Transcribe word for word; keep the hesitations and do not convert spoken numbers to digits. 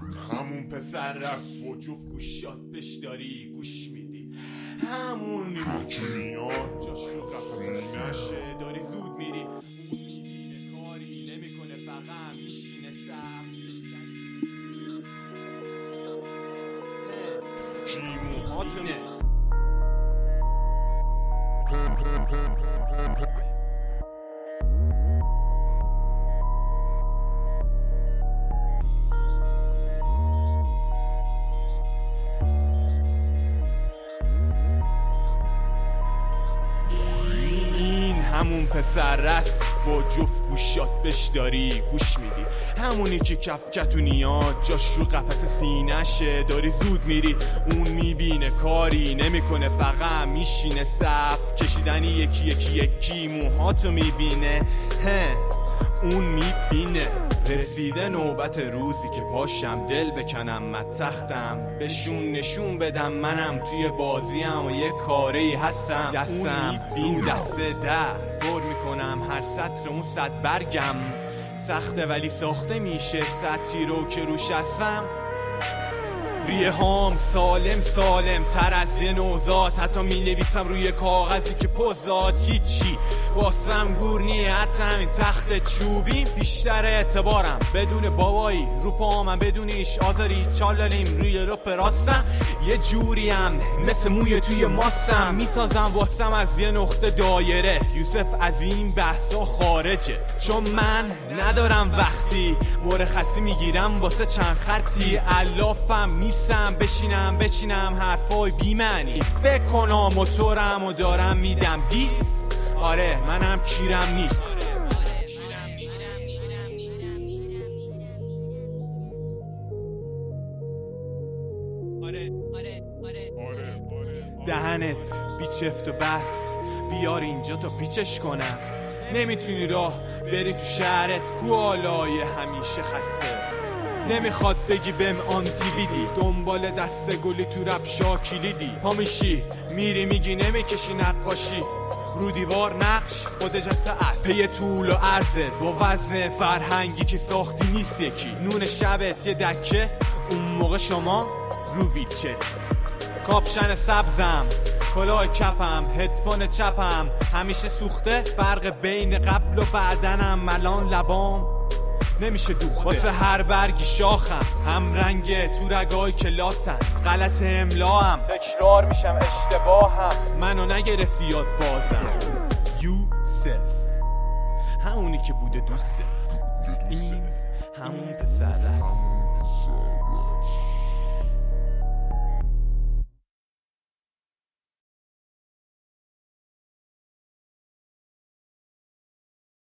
همون پسر رفت با جفت گوشات بش داری گوش میدی، همون که میاد جاش رو قفصش نشه داری زود میری، کاری نمیکنه فقط میشینه سخت جیموهاتونه. همون پسر رست با جفت گوشات بش داری گوش میدی، همونی که کف کتونیات جاش رو قفس سینشه داری زود میری، اون میبینه کاری نمیکنه فقط میشینه صف کشیدنی یکی یکی یکی موهاتو میبینه، هه اون میبینه رسیده نوبت روزی که پاشم دل بکنم متختم بهشون نشون بدم منم توی بازیم و یه کاری هستم، دستم اون دسته در بر میکنم هر سطر اون صد برگم سخته ولی ساخته میشه سطری رو که روش هستم، ریه هام سالم سالم تر از یه نوزاد، حتی می نویسم روی کاغذی که پوزاد هیچی واسم گور نیت همین تخت چوبی بیشتر اعتبارم بدون بابایی رو پامم بدونیش آزاری چالالیم روی رو پراستم یه جوریم مثل موی توی ماستم میسازم واسم از یه نقطه دایره یوسف از این بحثا خارجه چون من ندارم وقتی مرخصی میگیرم واسه چند خطی علافم نیستم بشینم بچینم حرفای بی معنی فکر کنم موتورم و دارم میدم دیس آره منم کیرم نیست آره آره آره دهنت بی چفت و بس بیار اینجا تا پیچش کنم نمیتونی راه بری تو شهرت کوالای همیشه خسته نمیخواد بگی بهم آنتی ویدی دنبال دسته گلی تو رب شاکیلیدی پا میشی میری میگی نمیکشی نقاشی رو دیوار نقش خود جسته است پی طول و عرضت با وزن فرهنگی که ساختی نیست یکی نون شبت یه دکه اون موقع شما رو ویلچری کاپشن سبزم کلاه کپم هدفون چپم همیشه سوخته فرق بین قبل و بعدنم الان لبام نمیشه دوخته واسه هر برگی شاخم هم رنگ تو رگای کلاتن غلط املاهم تکرار میشم اشتباهم منو نگرفتی یاد بازم یوسف همونی که بوده دوست این همون پسر است